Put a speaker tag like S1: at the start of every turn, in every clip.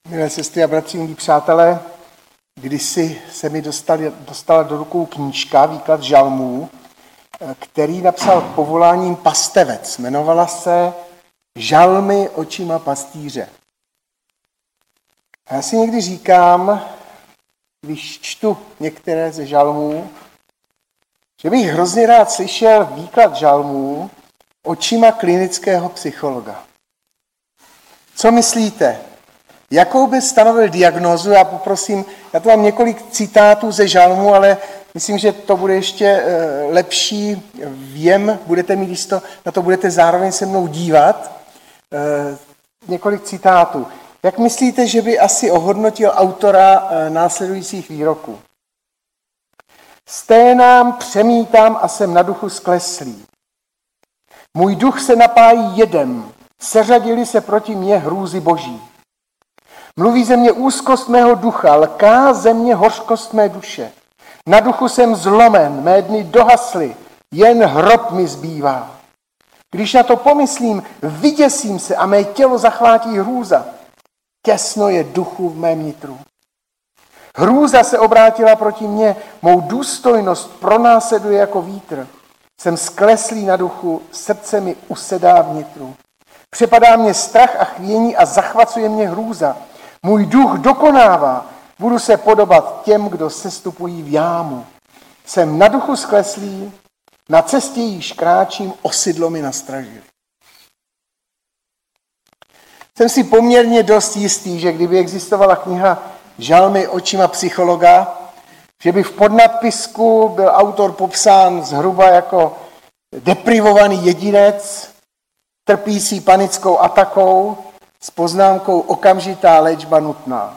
S1: Milé sestry a bratři, milí přátelé, kdysi se mi dostala do rukou knížka, výklad žalmů, který napsal povoláním pastevec. Jmenovala se Žalmy očima pastýře. A já si někdy říkám, když čtu některé ze žalmů, že bych hrozně rád slyšel výklad žalmů očima klinického psychologa. Co myslíte? Jakou by stanovil diagnózu? Já poprosím, já tu mám několik citátů ze žalmu, ale myslím, že to bude ještě lepší věm, budete mít, když na to budete zároveň se mnou dívat. Několik citátů. Jak myslíte, že by asi ohodnotil autora následujících výroků? Sténám, přemítám a jsem na duchu skleslý. Můj duch se napájí jedem, seřadili se proti mně hrůzy boží. Mluví ze mě úzkost mého ducha, lká ze mě hořkost mé duše. Na duchu jsem zlomen, mé dny dohasly, jen hrob mi zbývá. Když na to pomyslím, vyděsím se a mé tělo zachvátí hrůza. Těsno je duchu v mém nitru. Hrůza se obrátila proti mně, mou důstojnost pronásleduje jako vítr. Jsem skleslý na duchu, srdce mi usedá v nitru. Přepadá mě strach a chvění a zachvacuje mě hrůza. Můj duch dokonává, budu se podobat těm, kdo sestupují v jámu. Jsem na duchu skleslý, na cestě již kráčím, osidlo mi nastražili. Jsem si poměrně dost jistý, že kdyby existovala kniha Žalmy očima psychologa, že by v podnadpisku byl autor popsán zhruba jako deprivovaný jedinec, trpící panickou atakou, s poznámkou okamžitá léčba nutná.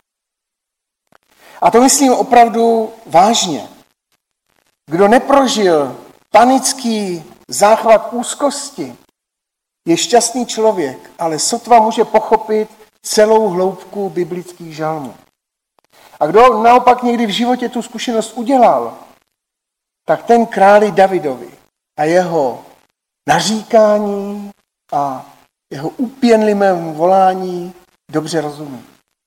S1: A to myslím opravdu vážně. Kdo neprožil panický záchvat úzkosti, je šťastný člověk, ale sotva může pochopit celou hloubku biblických žalmů. A kdo naopak někdy v životě tu zkušenost udělal, tak ten králi Davidovi a jeho naříkání a jeho úpěnlivému volání dobře rozumí.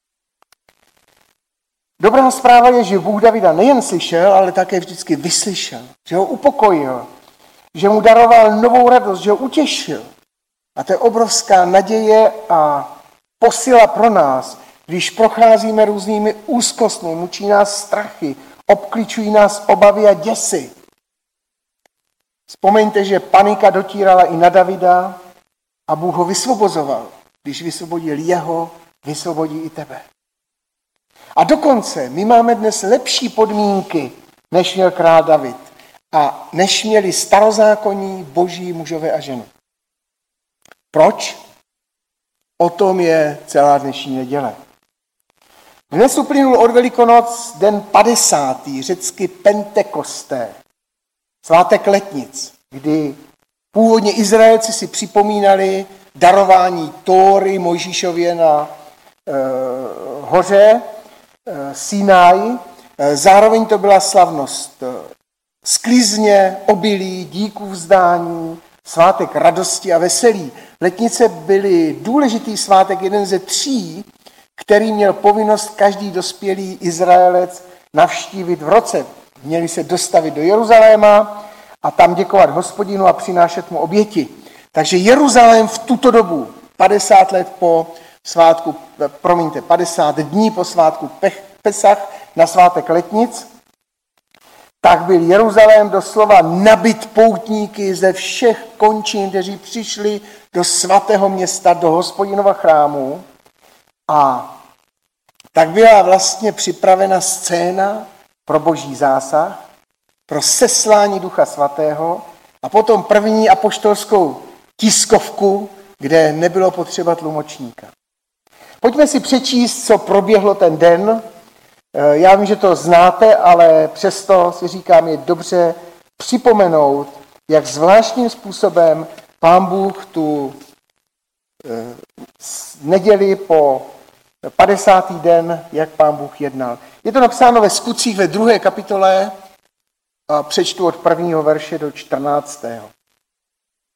S1: Dobrá zpráva je, že Bůh Davida nejen slyšel, ale také vždycky vyslyšel, že ho upokojil, že mu daroval novou radost, že ho utěšil. A to je obrovská naděje a posila pro nás, když procházíme různými úzkostmi, mučí nás strachy, obkličují nás obavy a děsy. Vzpomeňte, že panika dotírala i na Davida a Bůh ho vysvobozoval. Když vysvobodil jeho, vysvobodí i tebe. A dokonce my máme dnes lepší podmínky, než měl král David a než měli starozákonní boží mužové a ženy. Proč? O tom je celá dnešní neděle. Dnes uplynul od Velikonoc den 50. řecky Pentekosté, svátek letnic, kdy původně Izraelci si připomínali darování Tóry Mojžíšově na hoře Sinaj. Zároveň to byla slavnost sklizně, obilí, díků vzdání, svátek radosti a veselí. Letnice byly důležitý svátek, jeden ze 3, který měl povinnost každý dospělý Izraelec navštívit v roce. Měli se dostavit do Jeruzaléma a tam děkovat Hospodinu a přinášet mu oběti. Takže Jeruzalém v tuto dobu, 50 let po svátku, 50 dní po svátku Pesach na svátek letnic, tak byl Jeruzalém doslova nabit poutníky ze všech končin, kteří přišli do svatého města, do Hospodinova chrámu. A tak byla vlastně připravena scéna pro boží zásah, pro seslání Ducha Svatého a potom první apoštolskou tiskovku, kde nebylo potřeba tlumočníka. Pojďme si přečíst, co proběhlo ten den. Já vím, že to znáte, ale přesto si říkám, je dobře připomenout, jak zvláštním způsobem Pán Bůh tu neděli po 50. den, jak Pán Bůh jednal. Je to napsáno ve Skutcích ve 2. kapitole a přečtu od 1. verše do 14.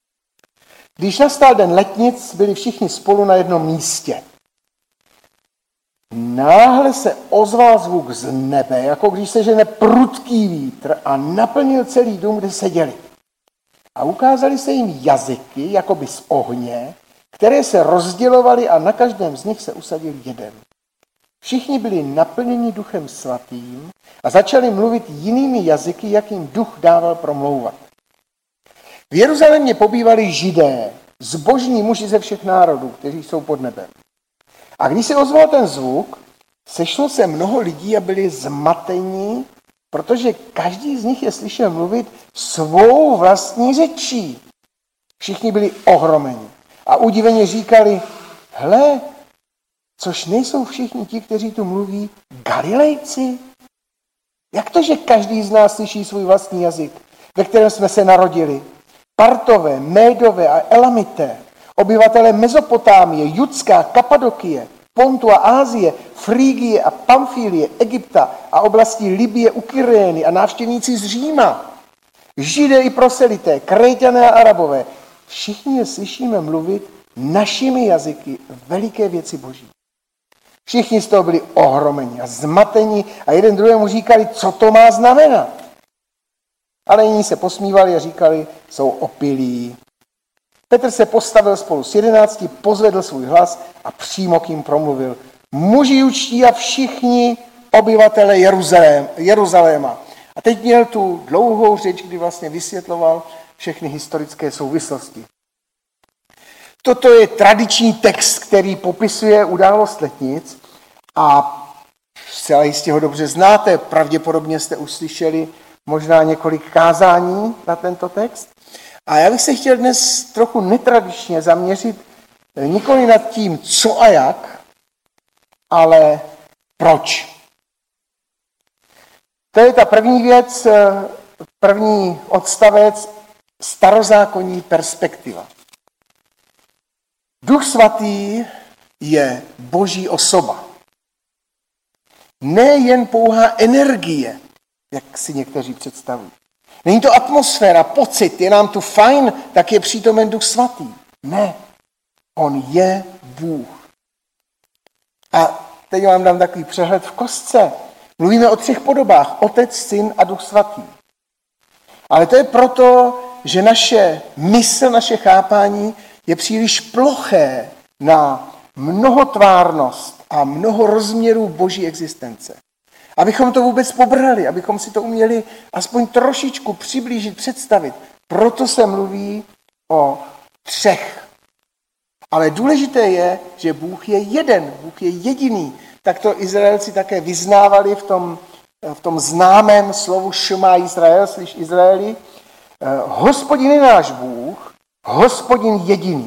S1: Když nastal den letnic, byli všichni spolu na jednom místě. náhle se ozval zvuk z nebe, jako když se žene prudký vítr a naplnil celý dům, kde seděli. A ukázaly se jim jazyky, jakoby z ohně, které se rozdělovaly a na každém z nich se usadil jeden. Všichni byli naplněni Duchem Svatým a začali mluvit jinými jazyky, jak jim Duch dával promlouvat. V Jeruzalémě pobývali Židé, zbožní muži ze všech národů, kteří jsou pod nebem. A když se ozval ten zvuk, sešlo se mnoho lidí a byli zmateni, protože každý z nich je slyšel mluvit svou vlastní řečí. Všichni byli ohromeni a udiveně říkali, hle, což nejsou všichni ti, kteří tu mluví, Galilejci? Jak to, že každý z nás slyší svůj vlastní jazyk, ve kterém jsme se narodili? Partové, Médové a Elamité, obyvatelé Mezopotámie, Judská, Kapadokie, Pontu a Ázie, Frígie a Pamfílie, Egypta a oblasti Libye u Kyrény a návštěvníci z Říma, Židé i proselité, Kréťané a Arabové, všichni je slyšíme mluvit našimi jazyky veliké věci Boží. Všichni z toho byli ohromeni a zmateni a jeden druhému říkali, co to má znamenat. Ale jiní se posmívali a říkali, jsou opilí. Petr se postavil spolu s 11, pozvedl svůj hlas a přímo k jim promluvil. Muži jučtí a všichni obyvatele Jeruzaléma. A teď měl tu dlouhou řeč, kdy vlastně vysvětloval všechny historické souvislosti. Toto je tradiční text, který popisuje událost letnic a zcela jistě ho dobře znáte, pravděpodobně jste uslyšeli možná několik kázání na tento text. A já bych se chtěl dnes trochu netradičně zaměřit nikoli nad tím, co a jak, ale proč. To je ta první věc, první odstavec, starozákonní perspektiva. Duch Svatý je Boží osoba. Nejen pouhá energie, jak si někteří představují. Není to atmosféra, pocit, je nám tu fajn, tak je přítomen Duch Svatý. Ne, on je Bůh. A teď vám dám takový přehled v kostce. Mluvíme o 3 podobách, Otec, Syn a Duch Svatý. Ale to je proto, že naše mysl, naše chápání je příliš ploché na mnohotvárnost a mnoho rozměrů Boží existence. Abychom to vůbec pobrali, abychom si to uměli aspoň trošičku přiblížit, představit. Proto se mluví o 3. Ale důležité je, že Bůh je jeden, Bůh je jediný. Tak to Izraelci také vyznávali v tom známém slovu Šma Izrael, slyš Izraeli. Hospodin je náš Bůh, Hospodin jediný.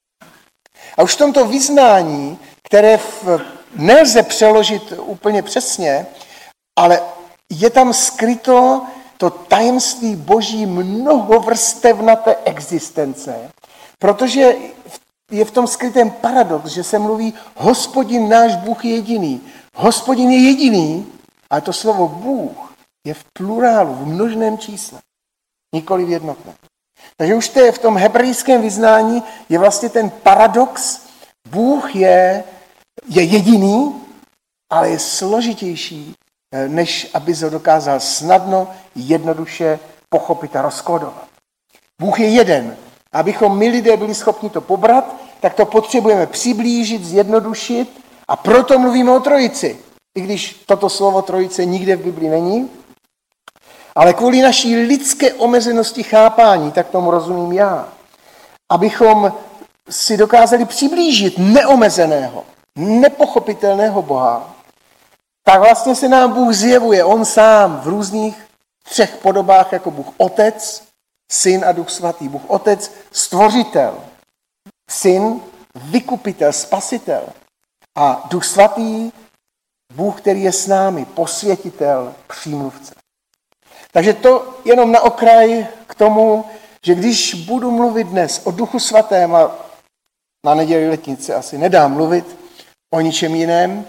S1: A už v tomto vyznání, které nelze přeložit úplně přesně, ale je tam skryto to tajemství Boží mnohovrstevnaté existence, protože je v tom skrytém paradox, že se mluví Hospodin náš Bůh je jediný. Hospodin je jediný, ale to slovo Bůh je v plurálu, v množném čísle, nikoli v jednotném. Takže už v tom hebrejském vyznání je vlastně ten paradox, Bůh je jediný, ale je složitější, než aby ho dokázal snadno, jednoduše pochopit a rozkódovat. Bůh je jeden. Abychom my lidé byli schopni to pobrat, tak to potřebujeme přiblížit, zjednodušit a proto mluvíme o trojici. I když toto slovo trojice nikde v Biblii není, ale kvůli naší lidské omezenosti chápání, tak tomu rozumím já, abychom si dokázali přiblížit neomezeného, nepochopitelného Boha, tak vlastně se nám Bůh zjevuje, on sám v různých 3 podobách jako Bůh Otec, Syn a Duch Svatý. Bůh Otec, stvořitel, Syn, vykupitel, spasitel a Duch Svatý, Bůh, který je s námi, posvětitel, přímluvce. Takže to jenom na okraj k tomu, že když budu mluvit dnes o Duchu Svatém a na neděli letnice asi nedám mluvit o ničem jiném,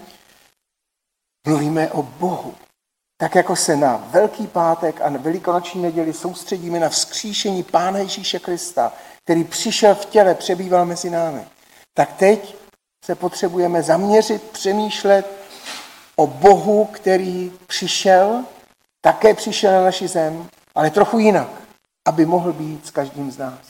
S1: mluvíme o Bohu. Tak jako se na Velký pátek a na Velikonoční neděli soustředíme na vzkříšení Pána Ježíše Krista, který přišel v těle, přebýval mezi námi, tak teď se potřebujeme zaměřit, přemýšlet o Bohu, který přišel, také přišel na naši zem, ale trochu jinak, aby mohl být s každým z nás.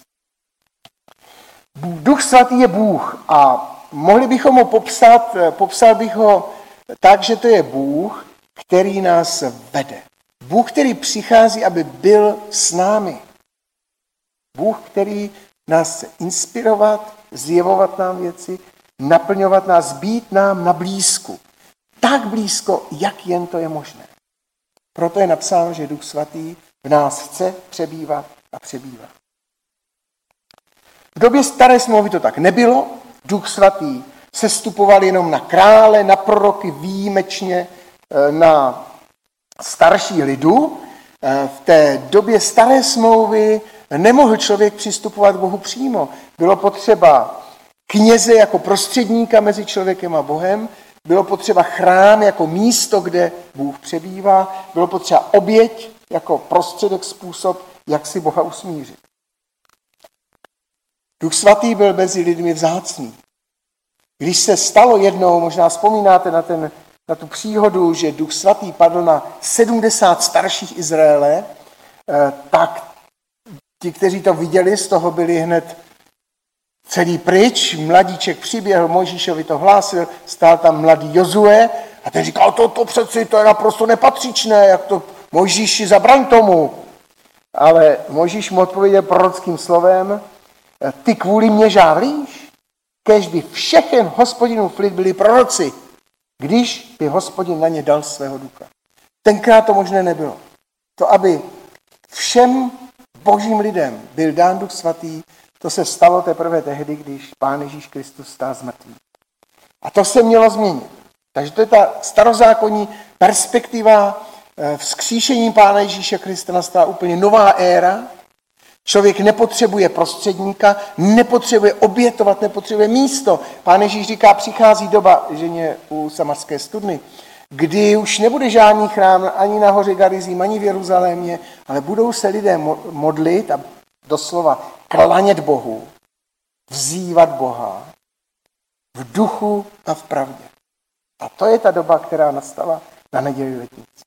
S1: Duch svatý je Bůh a mohli bychom ho popsal bych ho tak, že to je Bůh, který nás vede. Bůh, který přichází, aby byl s námi. Bůh, který nás chce inspirovat, zjevovat nám věci, naplňovat nás, být nám na blízku. Tak blízko, jak jen to je možné. Proto je napsáno, že Duch svatý v nás chce přebývat a přebývá. V době staré smlouvy to tak nebylo. Duch svatý sestupoval jenom na krále, na proroky, výjimečně na starší lidu. V té době staré smlouvy nemohl člověk přistupovat k Bohu přímo. Bylo potřeba kněze jako prostředníka mezi člověkem a Bohem, bylo potřeba chrám jako místo, kde Bůh přebývá, bylo potřeba oběť jako prostředek, způsob, jak si Boha usmířit. Duch svatý byl mezi lidmi vzácný. Když se stalo jednou, možná vzpomínáte na tu příhodu, že Duch svatý padl na 70 starších Izraele, tak ti, kteří to viděli, z toho byli hned celý pryč. Mladíček přiběhl, Mojžíšovi to hlásil, stál tam mladý Jozue a ten říkal, to přeci, to je naprosto nepatřičné, jak to Mojžíši, zabraň tomu. Ale Mojžíš mu odpověděl prorockým slovem, ty kvůli mě žávlíš? Kéž by všechen Hospodinův lid byli proroci, když by Hospodin na ně dal svého ducha. Tenkrát to možné nebylo. To, aby všem božím lidem byl dán Duch svatý, to se stalo teprve tehdy, když Pán Ježíš Kristus stál z mrtvých. A to se mělo změnit. Takže to je ta starozákonní perspektiva. Vzkříšením Pána Ježíše Krista nastala úplně nová éra. Člověk nepotřebuje prostředníka, nepotřebuje obětovat, nepotřebuje místo. Pán Ježíš říká, přichází doba, ženě u Samarské studny, kdy už nebude žádný chrám ani na hoře Garizim, ani v Jeruzalémě, ale budou se lidé modlit a doslova klanět Bohu, vzývat Boha v duchu a v pravdě. A to je ta doba, která nastala na neděli letnici.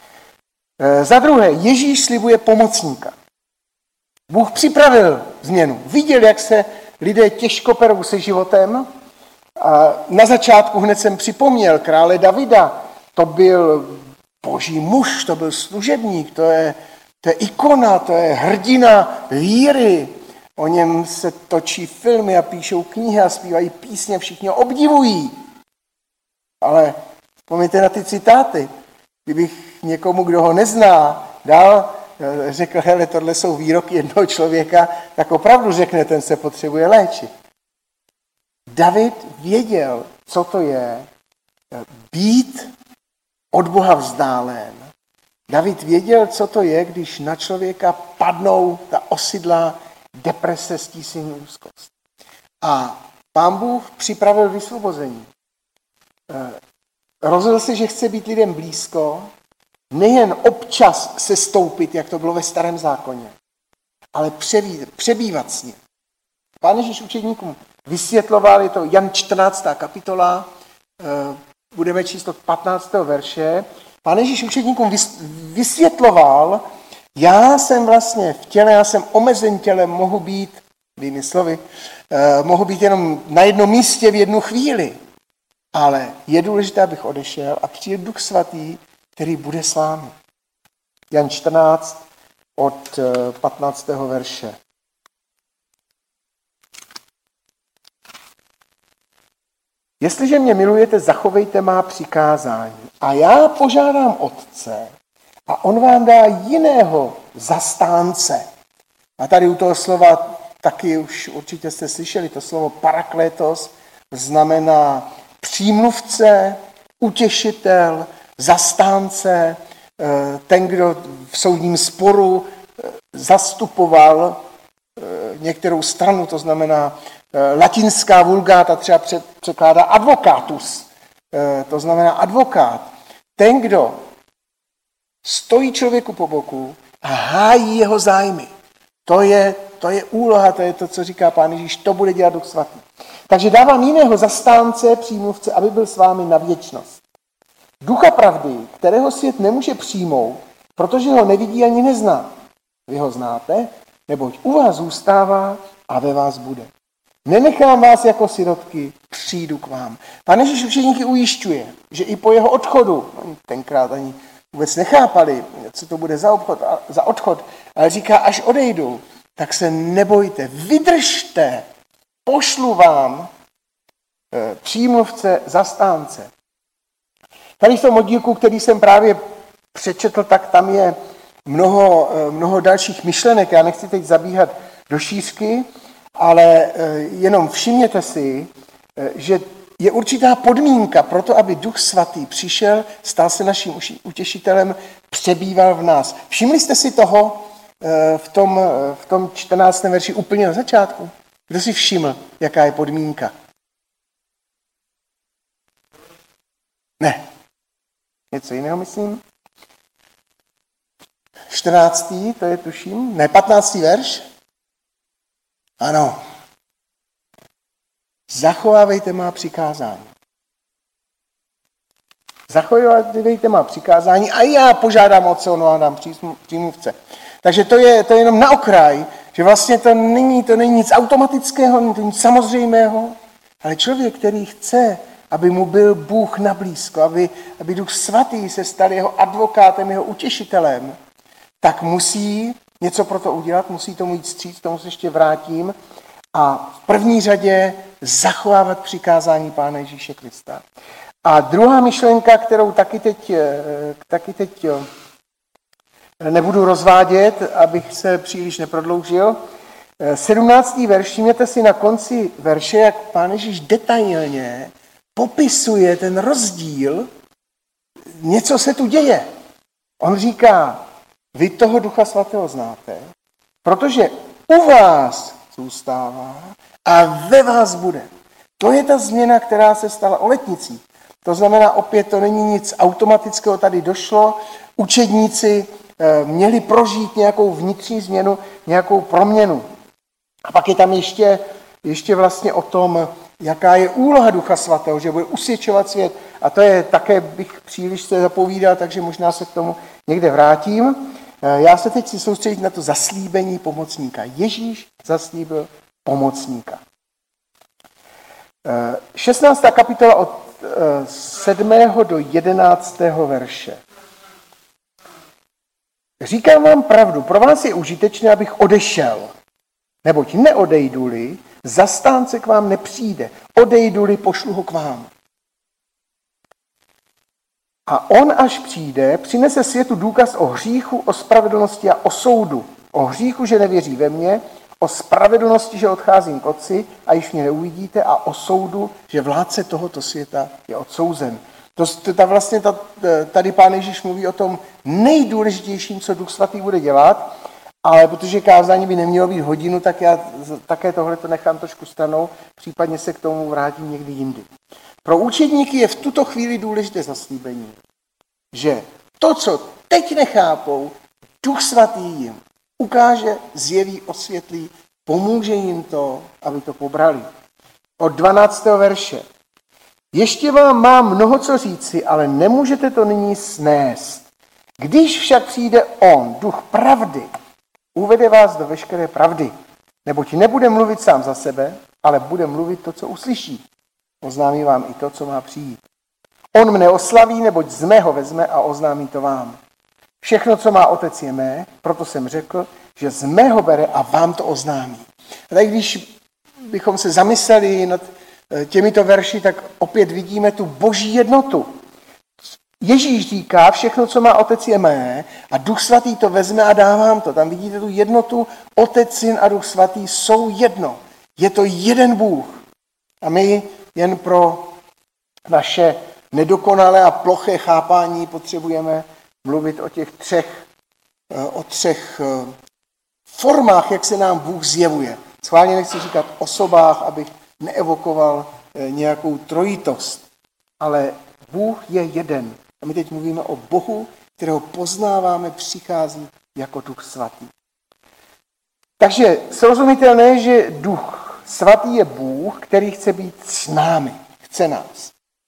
S1: Za druhé, Ježíš slibuje pomocníka. Bůh připravil změnu. Viděl, jak se lidé těžko perou se životem. A na začátku hned jsem připomněl krále Davida. To byl boží muž, to byl služebník, to je ikona, to je hrdina víry. O něm se točí filmy a píšou knihy a zpívají písně, všichni ho obdivují. Ale vzpomeňte na ty citáty. Kdybych někomu, kdo ho nezná, řekl, hele, tohle jsou výroky jednoho člověka, tak opravdu řekne, ten se potřebuje léčit. David věděl, co to je být od Boha vzdálen. David věděl, co to je, když na člověka padnou ta osidlá deprese, stísení, úzkost. A Pán Bůh připravil vysvobození. Rozhodl se, že chce být lidem blízko, nejen občas se stoupit, jak to bylo ve Starém zákoně, ale přebývat s ním. Pán Ježíš učedníkům vysvětloval, je to Jan 14. kapitola, budeme číst od 15. verše. Pán Ježíš učedníkům vysvětloval, já jsem vlastně v těle, já jsem omezen tělem, mohu být, jinými slovy, mohu být jenom na jednom místě v jednu chvíli, ale je důležité, abych odešel a přijde Duch svatý, který bude s vámi. Jan 14 od 15. verše. Jestliže mě milujete, zachovejte má přikázání. A já požádám Otce a on vám dá jiného zastánce. A tady u toho slova taky už určitě jste slyšeli, to slovo paraklétos znamená přímluvce, utěšitel, zastánce, ten, kdo v soudním sporu zastupoval některou stranu, to znamená latinská vulgáta třeba překládá advocatus, to znamená advokát. Ten, kdo stojí člověku po boku a hájí jeho zájmy. To je úloha, to je to, co říká Pán Ježíš, to bude dělat Duch svatý. Takže dávám jiného zastánce, přímluvce, aby byl s vámi na věčnost. Ducha pravdy, kterého svět nemůže přijmout, protože ho nevidí ani nezná. Vy ho znáte, neboť u vás zůstává a ve vás bude. Nenechám vás jako sirotky, přijdu k vám. Pán Ježíš učeníky ujišťuje, že i po jeho odchodu, oni tenkrát ani vůbec nechápali, co to bude za odchod, ale říká, až odejdu, tak se nebojte, vydržte, pošlu vám přímluvce, zastánce. Tady v tom oddílku, který jsem právě přečetl, tak tam je mnoho dalších myšlenek. Já nechci teď zabíhat do šířky, ale jenom všimněte si, že je určitá podmínka pro to, aby Duch Svatý přišel, stal se naším utěšitelem, přebýval v nás. Všimli jste si toho v tom 14. verši úplně na začátku? Kdo si všiml, jaká je podmínka? Ne. Něco jiného, myslím? 14. to je tuším, ne, 15. verš? Ano. Zachovávejte má přikázání. Zachovávejte má přikázání a já požádám Otce, a dám přímluvce. Takže to je jenom na okraj, že vlastně to není nic automatického, není to nic samozřejmého, ale člověk, který chce, aby mu byl Bůh nablízko, aby Duch Svatý se stal jeho advokátem, jeho utěšitelem, tak musí něco pro to udělat, musí tomu jít vstříc, tomu se ještě vrátím, a v první řadě zachovávat přikázání Pána Ježíše Krista. A druhá myšlenka, kterou taky teď nebudu rozvádět, abych se příliš neprodloužil. 17. verš, všimněte si na konci verše, jak Pán Ježíš detailně popisuje ten rozdíl, něco se tu děje. On říká, vy toho Ducha Svatého znáte, protože u vás zůstává a ve vás bude. To je ta změna, která se stala o letnicí. To znamená, opět to není nic automatického, tady došlo. Učedníci měli prožít nějakou vnitřní změnu, nějakou proměnu. A pak je tam ještě vlastně o tom, jaká je úloha Ducha Svatého, že bude usvědčovat svět. A to je také, bych příliš se zapovídal, takže možná se k tomu někde vrátím. Já se teď chci soustředit na to zaslíbení pomocníka. Ježíš zaslíbil pomocníka. 16. kapitola od 7. do 11. verše. Říkám vám pravdu, pro vás je užitečné, abych odešel. Neboť neodejdu-li, zastánce k vám nepřijde. Odejdu-li, pošlu ho k vám. A on, až přijde, přinese světu důkaz o hříchu, o spravedlnosti a o soudu. O hříchu, že nevěří ve mě, o spravedlnosti, že odcházím k Otci a již mě neuvidíte, a o soudu, že vládce tohoto světa je odsouzen. Tady Pán Ježíš mluví o tom nejdůležitějším, co Duch Svatý bude dělat, ale protože kázání by nemělo být hodinu, tak já také tohleto nechám trošku stranou, případně se k tomu vrátím někdy jindy. Pro učedníky je v tuto chvíli důležité zaslíbení, že to, co teď nechápou, Duch Svatý jim ukáže, zjeví, osvětlí, pomůže jim to, aby to pobrali. Od 12. verše. Ještě vám mám mnoho co říci, ale nemůžete to nyní snést. Když však přijde on, Duch pravdy, uvede vás do veškeré pravdy, neboť nebude mluvit sám za sebe, ale bude mluvit to, co uslyší. Oznámí vám i to, co má přijít. On mne oslaví, neboť z mého vezme a oznámí to vám. Všechno, co má Otec, je mé, proto jsem řekl, že z mého bere a vám to oznámí. A tak když bychom se zamysleli nad těmito verši, tak opět vidíme tu boží jednotu. Ježíš říká, všechno, co má Otec, je mé, a Duch Svatý to vezme a dá vám to. Tam vidíte tu jednotu, Otec, Syn a Duch Svatý jsou jedno. Je to jeden Bůh. A my jen pro naše nedokonalé a ploché chápání potřebujeme mluvit o těch třech formách, jak se nám Bůh zjevuje. Schválně nechci říkat osobách, abych neevokoval nějakou trojitost, ale Bůh je jeden. A my teď mluvíme o Bohu, kterého poznáváme, přichází jako Duch Svatý. Takže srozumitelné, že Duch Svatý je Bůh, který chce být s námi, chce nás.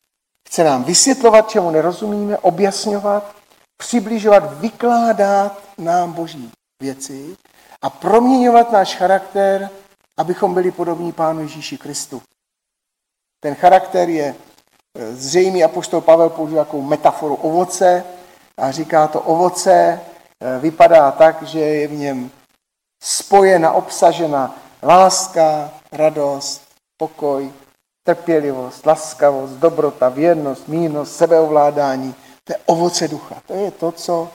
S1: Chce nám vysvětlovat, čemu nerozumíme, objasňovat, přibližovat, vykládat nám Boží věci a proměňovat náš charakter, abychom byli podobní Pánu Ježíši Kristu. Ten charakter je zřejmý, apoštol Pavel používá takovou metaforu ovoce a říká to ovoce vypadá tak, že je v něm spojena, obsažena láska, radost, pokoj, trpělivost, laskavost, dobrota, věrnost, mírnost, sebeovládání. To je ovoce ducha. To je to, co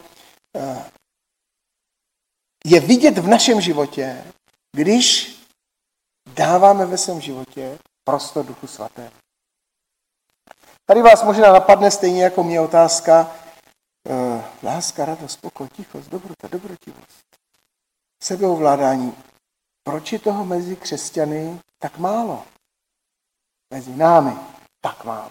S1: je vidět v našem životě, když dáváme ve svém životě prostor Duchu Svatému. Tady vás možná napadne stejně jako mě otázka láska, radost, pokoj, tichost, dobrota, dobrotivost, sebeovládání. Proč je toho mezi křesťany tak málo? Mezi námi tak málo.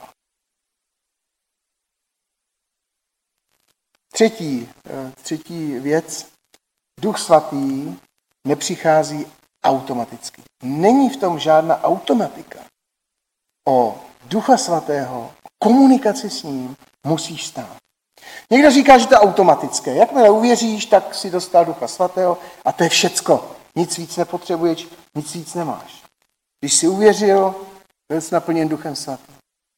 S1: Třetí věc. Duch Svatý nepřichází automaticky. Není v tom žádná automatika. O Ducha Svatého, komunikaci s ním musíš stát. Někdo říká, že to je automatické. Jakmile uvěříš, tak si dostal Ducha Svatého a to je všecko. Nic víc nepotřebuješ, nic víc nemáš. Když jsi uvěřil, byl jsi naplněn Duchem Svatým.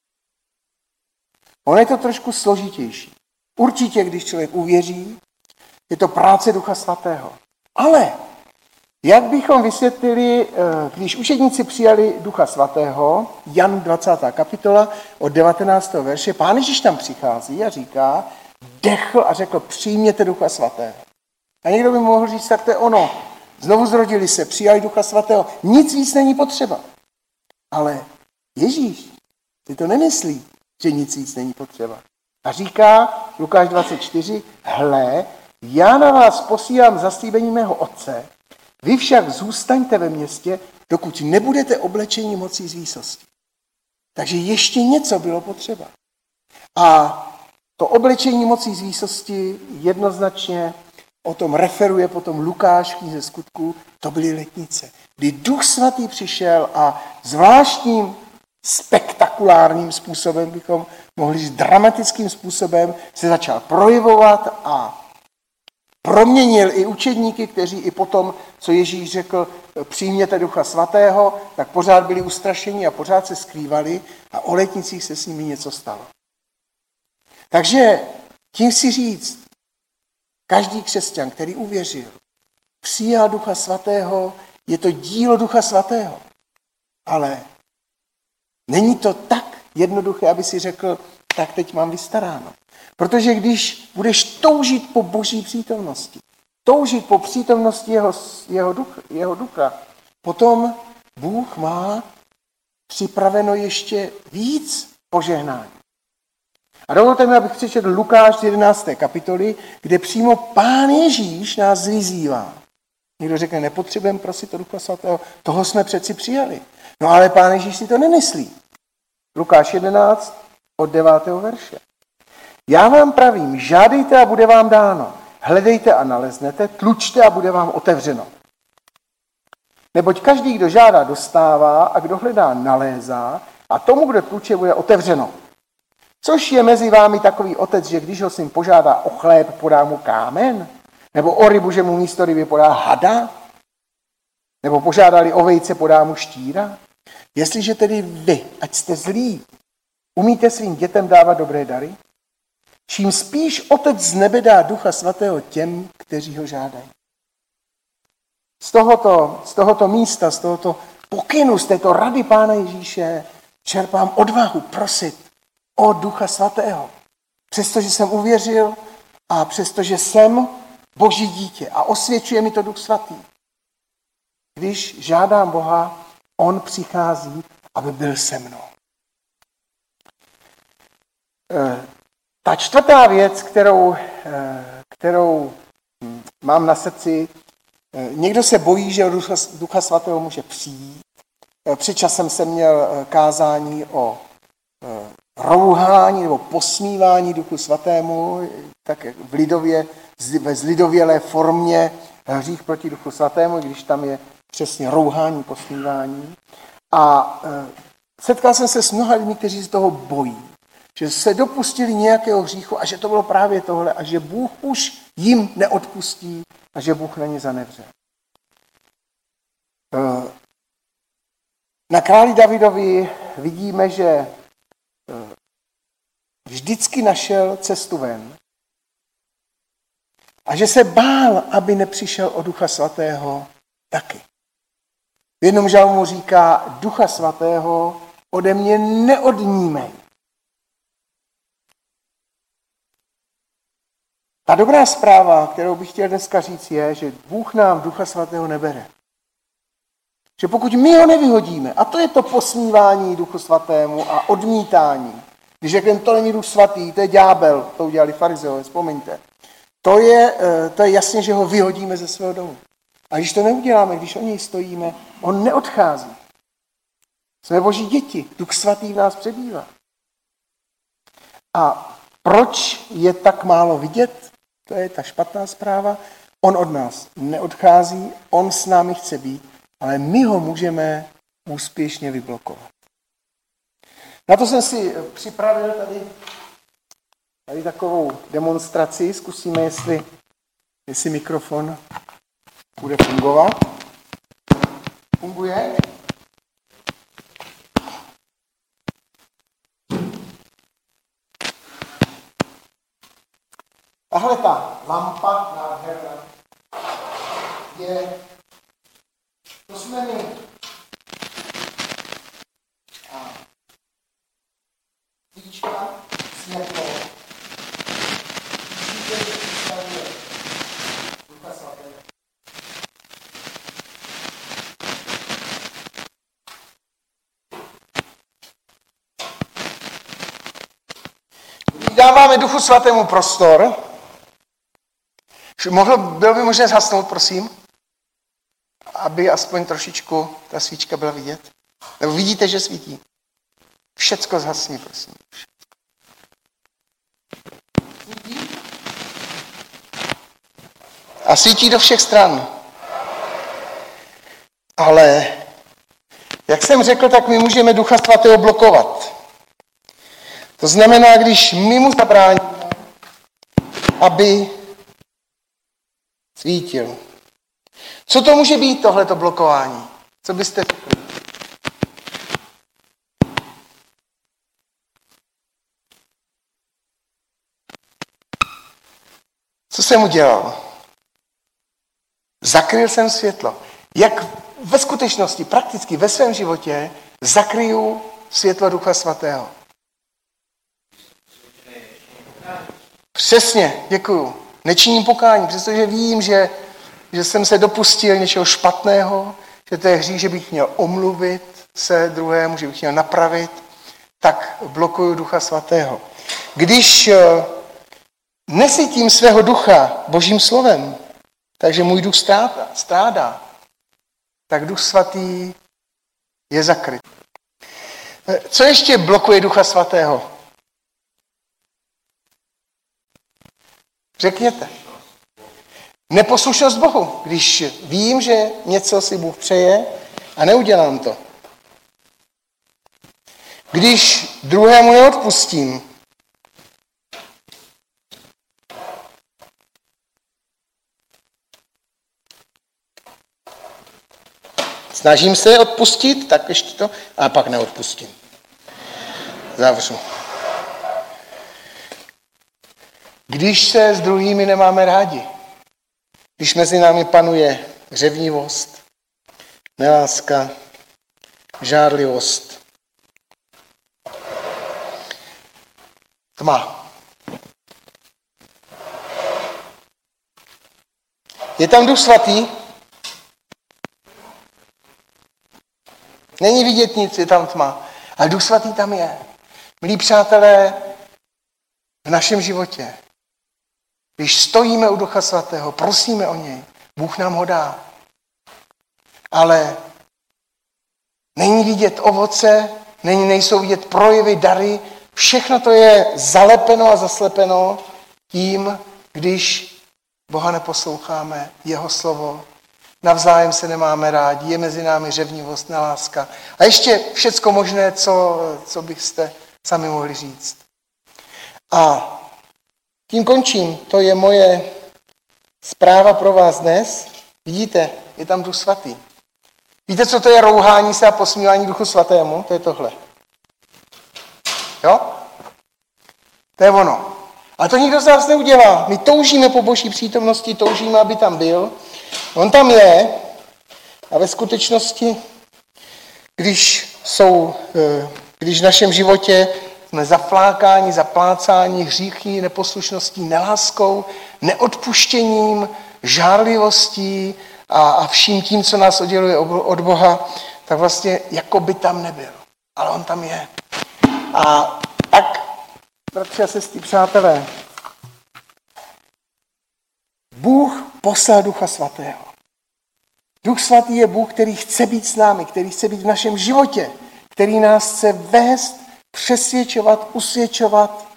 S1: Ono je to trošku složitější. Určitě, když člověk uvěří, je to práce Ducha Svatého. Ale jak bychom vysvětlili, když učedníci přijali Ducha Svatého, Jan 20. kapitola od 19. verše, Pán Ježíš tam přichází a říká, dechl a řekl, přijměte Ducha Svatého. A někdo by mohl říct, tak to je ono. Znovu zrodili se, přijali Ducha Svatého, nic víc není potřeba. Ale Ježíš si to nemyslí, že nic víc není potřeba. A říká Lukáš 24, hle, já na vás posílám zaslíbení mého Otce, vy však zůstaňte ve městě, dokud nebudete oblečeni mocí z výsosti. Takže ještě něco bylo potřeba. A to oblečení mocí z výsosti jednoznačně o tom referuje potom Lukáš v knize Skutků, to byly letnice, kdy Duch Svatý přišel a zvláštním spektakulárním způsobem, bychom mohli říct dramatickým způsobem, se začal projevovat a proměnil i učedníky, kteří i potom, co Ježíš řekl, přijměte Ducha Svatého, tak pořád byli ustrašeni a pořád se skrývali a o letnicích se s nimi něco stalo. Takže tím si říct, každý křesťan, který uvěřil, přijal Ducha Svatého, je to dílo Ducha Svatého. Ale není to tak jednoduché, aby si řekl, tak teď mám vystaráno. Protože když budeš toužit po Boží přítomnosti, toužit po přítomnosti jeho ducha, potom Bůh má připraveno ještě víc požehnání. A dovolte mi, abych přečetl Lukáš 11. kapitoly, kde přímo Pán Ježíš nás vyzývá. Někdo řekne, nepotřebujeme prosit o Ducha Svatého, toho jsme přeci přijali. No ale Pán Ježíš si to nemyslí. Lukáš 11 od 9. verše. Já vám pravím, žádejte a bude vám dáno, hledejte a naleznete, tlučte a bude vám otevřeno. Neboť každý, kdo žádá, dostává a kdo hledá, nalézá a tomu, kdo tluče, bude otevřeno. Což je mezi vámi takový otec, že když ho syn požádá o chléb, podá mu kámen? Nebo o rybu, že mu místo ryby podá hada? Nebo požádali o vejce, podá mu štíra? Jestliže tedy vy, ať jste zlí, umíte svým dětem dávat dobré dary? Čím spíš Otec z nebe dá Ducha Svatého těm, kteří ho žádají. Z tohoto místa, z tohoto pokynu, z této rady Pána Ježíše čerpám odvahu prosit o Ducha Svatého. Přestože jsem uvěřil a přestože jsem Boží dítě a osvědčuje mi to Duch Svatý. Když žádám Boha, on přichází, aby byl se mnou. Ta čtvrtá věc, kterou mám na srdci, někdo se bojí, že od Ducha Svatého může přijít. Před časem jsem měl kázání o rouhání nebo posmívání Duchu Svatému, tak ve zlidovělé formě hřích proti Duchu Svatému, když tam je přesně rouhání, posmívání. A setkal jsem se s mnoha lidmi, kteří se toho bojí. že se dopustili nějakého hříchu a že to bylo právě tohle a že Bůh už jim neodpustí a že Bůh na ně zanevře. Na králi Davidovi vidíme, že vždycky našel cestu ven a že se bál, aby nepřišel o Ducha Svatého taky. V jednom žalmu říká, Ducha Svatého ode mě neodnímej. Ta dobrá zpráva, kterou bych chtěl dneska říct, je, že Bůh nám Ducha Svatého nebere. Že pokud my ho nevyhodíme, a to je to posmívání Duchu Svatému a odmítání, když řekneme, to není Duch Svatý, to je ďábel, to udělali farizeové, vzpomeňte. To je jasně, že ho vyhodíme ze svého domu. A když to neuděláme, když o něj stojíme, on neodchází. Jsme Boží děti, Duch Svatý v nás přebývá. A proč je tak málo vidět? To je ta špatná zpráva. On od nás neodchází, on s námi chce být, ale my ho můžeme úspěšně vyblokovat. Na to jsem si připravil tady takovou demonstraci. Zkusíme, jestli mikrofon bude fungovat. Funguje? Tahle ta lampa nádherná to jsme my. A svíčka, světlo, Ducha Svatého. Když dáváme Duchu Svatému prostor, bylo by možné zhasnout, prosím, aby aspoň trošičku ta svíčka byla vidět. Nebo vidíte, že svítí. Všecko zhasni, prosím. Svítí? A svítí do všech stran. Ale, jak jsem řekl, tak my můžeme Ducha Svatého blokovat. To znamená, když my mu zabráníme, aby svítil. Co to může být, tohleto blokování? Co byste řekli? Co jsem udělal? Zakryl jsem světlo. Jak ve skutečnosti, prakticky ve svém životě, zakryju světlo Ducha Svatého? Přesně, děkuju. Nečiním pokání, přestože vím, že jsem se dopustil něčeho špatného, že to je hřích, že bych měl omluvit se druhému, že bych měl napravit, tak blokuju Ducha Svatého. Když nesytím svého ducha Božím slovem, takže můj duch strádá, tak Duch Svatý je zakryt. Co ještě blokuje Ducha Svatého? Řekněte. Neposlušnost Bohu. Když vím, že něco si Bůh přeje a neudělám to. Když druhému neodpustím. Snažím se odpustit, tak ještě to, a pak neodpustím. Zavřu. Když se s druhými nemáme rádi, když mezi námi panuje řevnivost, neláska, žárlivost, tma. Je tam Duch Svatý? Není vidět nic, je tam tma. Ale Duch Svatý tam je. Milí přátelé, v našem životě, když stojíme u Ducha Svatého, prosíme o něj, Bůh nám ho dá. Ale není vidět ovoce, nejsou vidět projevy, dary, všechno to je zalepeno a zaslepeno tím, když Boha neposloucháme, jeho slovo, navzájem se nemáme rádi, je mezi námi řevnivost, neláska. A ještě všecko možné, co byste sami mohli říct. A tím končím. To je moje zpráva pro vás dnes. Vidíte, je tam Duch Svatý. Víte, co to je rouhání se a posmívání Duchu Svatému? To je tohle. Jo? To je ono. Ale to nikdo z nás neudělá. My toužíme po Boží přítomnosti, toužíme, aby tam byl. On tam je a ve skutečnosti, když v našem životě jsme zaflákáni, zaplácáni hříchy, neposlušností, neláskou, neodpuštěním, žárlivostí a vším tím, co nás odděluje od Boha, tak vlastně jako by tam nebyl. Ale on tam je. A tak, bratři a sestry, přátelé, Bůh poslal Ducha Svatého. Duch Svatý je Bůh, který chce být s námi, který chce být v našem životě, který nás chce vést, přesvědčovat, usvědčovat.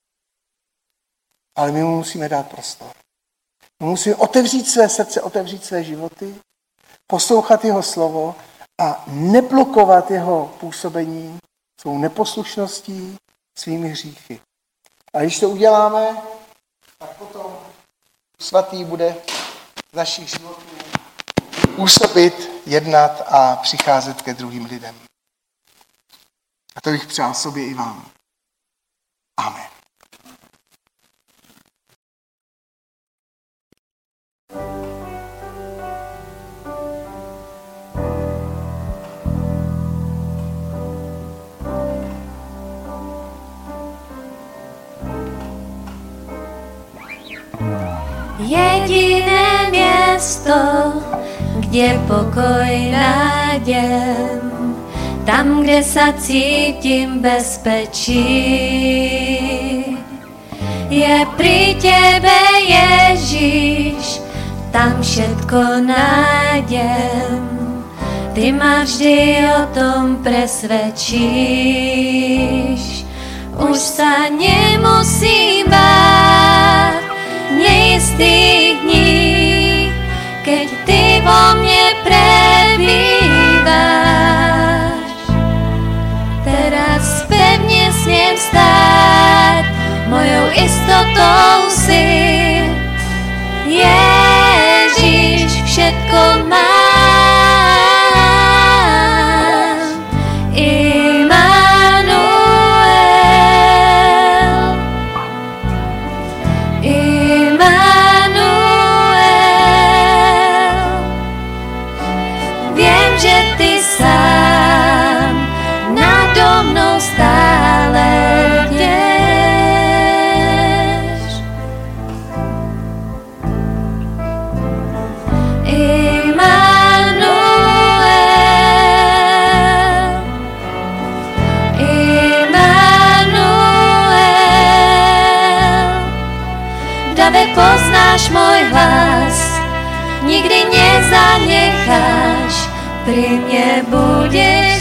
S1: Ale my mu musíme dát prostor. My musíme otevřít své srdce, otevřít své životy, poslouchat jeho slovo a neblokovat jeho působení svou neposlušností, svými hříchy. A když to uděláme, tak potom Svatý bude z našich životů působit, jednat a přicházet ke druhým lidem. A to bych přál sobě i vám. Amen.
S2: Jediné město, kde pokoj nájdem, tam, kde sa cítim bezpečí, je pri tebe, Ježíš, tam všetko nájdem. Ty ma vždy o tom presvedčíš, už sa nemusím báť neistých dní, keď ty vo mne prebývaš. Teraz pevne smiem stáť, mojou istotou si. Ježíš, všetko mám. Poznáš môj hlas, nikdy nezanecháš, pri mne budeš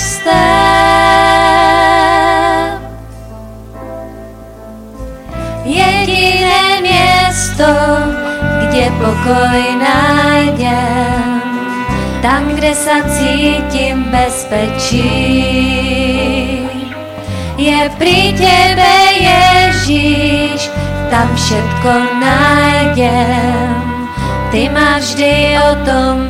S2: stáť. Jediné miesto, kde pokoj nájdem, tam, kde sa cítim bezpečí, je pri tebe, Ježíš, tam všetko nájdem, ty ma vždy o tom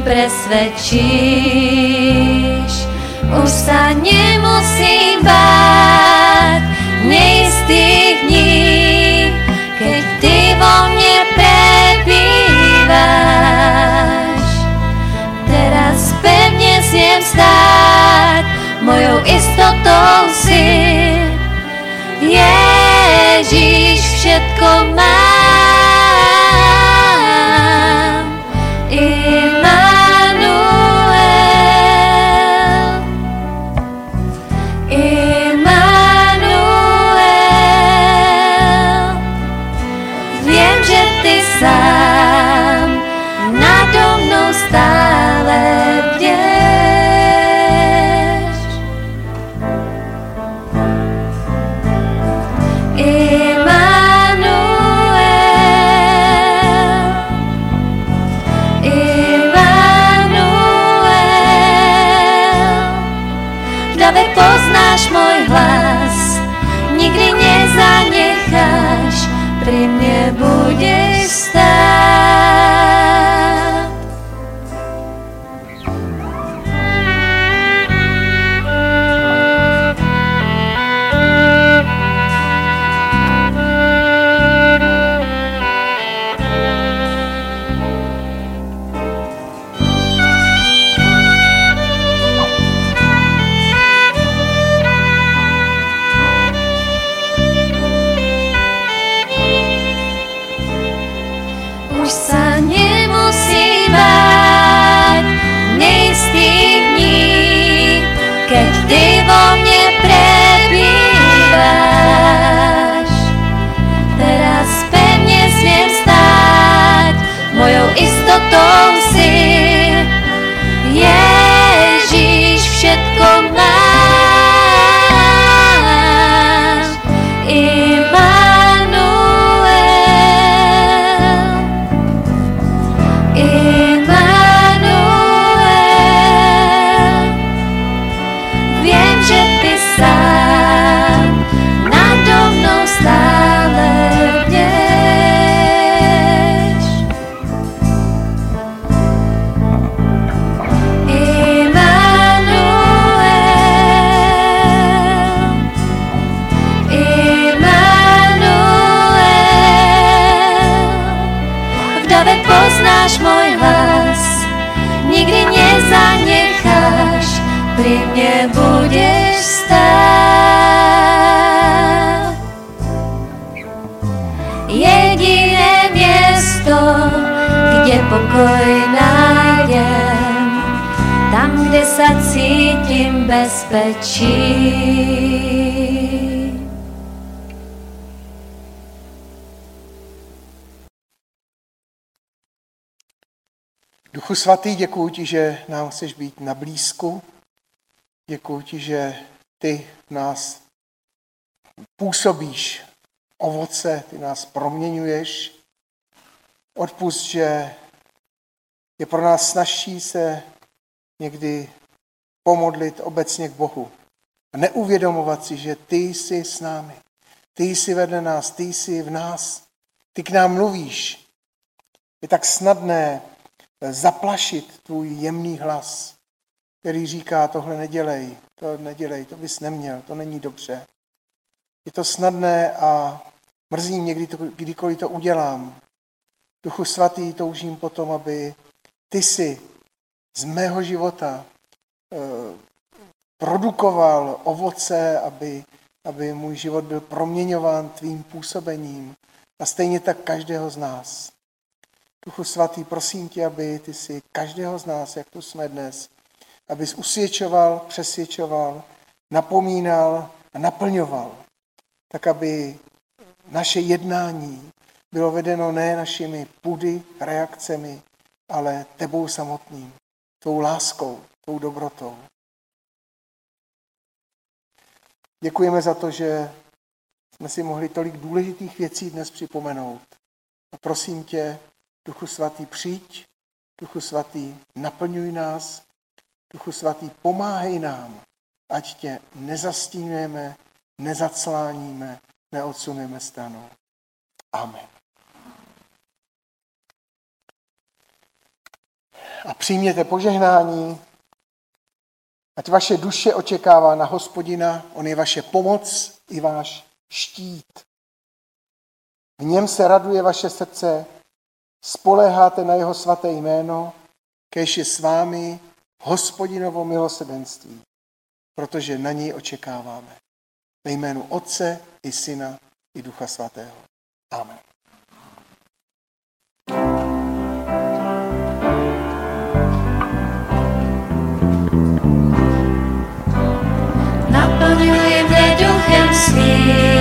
S2: presvedčíš. Už sa nemusím báť neistých dní, keď ty vo mne prebývaš. Teraz pevne smiem stáť, mojou istotou si. Ježíš, všetko mám. Immanuel, Immanuel, viem, že ty sám nado mnou stále bdeš. Immanuel, zanecháš, pri mne budeš stáť. Už sa nemusím báť neistých dní, keď ty vo mne prebývaš. Teraz pevne smiem stáť, mojou istotou si. Ježiš, všetko máš, viem, že ty sám nado mnou stále bdeš. V dave poznáš môj hlas, nikdy nezanecháš, pri mne budeš stáť. Jediné miesto, kde pokoj nájdem, tam, kde sa cítim bezpečí.
S1: Duchu svatý, děkuji ti, že nám chceš být na blízku. Děkuji ti, že ty v nás působíš ovoce, ty nás proměňuješ. Odpusť, že je pro nás snazší se někdy pomodlit obecně k Bohu a neuvědomovat si, že ty jsi s námi. Ty jsi vedle nás, ty jsi v nás, ty k nám mluvíš. Je tak snadné zaplašit tvůj jemný hlas, který říká, tohle nedělej, to bys neměl, to není dobře. Je to snadné a mrzí mě, kdykoliv to udělám. Duchu svatý, toužím potom, aby ty si z mého života produkoval ovoce, aby můj život byl proměňován tvým působením a stejně tak každého z nás. Duchu svatý, prosím tě, aby ty si každého z nás, jak tu jsme dnes, abys usvědčoval, přesvědčoval, napomínal a naplňoval, tak aby naše jednání bylo vedeno ne našimi pudy, reakcemi, ale tebou samotným, tvou láskou, tvou dobrotou. Děkujeme za to, že jsme si mohli tolik důležitých věcí dnes připomenout. A prosím tě, Duchu svatý, přijď, Duchu svatý, naplňuj nás, Duchu svatý, pomáhej nám, ať tě nezastínujeme, nezacláníme, neodsuneme stranou. Amen. A přijměte požehnání, ať vaše duše očekává na Hospodina, on je vaše pomoc i váš štít. V něm se raduje vaše srdce, spoléháte na jeho svaté jméno, kéž je s vámi Hospodinovo milosrdenství, protože na něj očekáváme. Ve jménu Otce i Syna i Ducha svatého. Amen.
S2: Naplňuj mě duchem svým,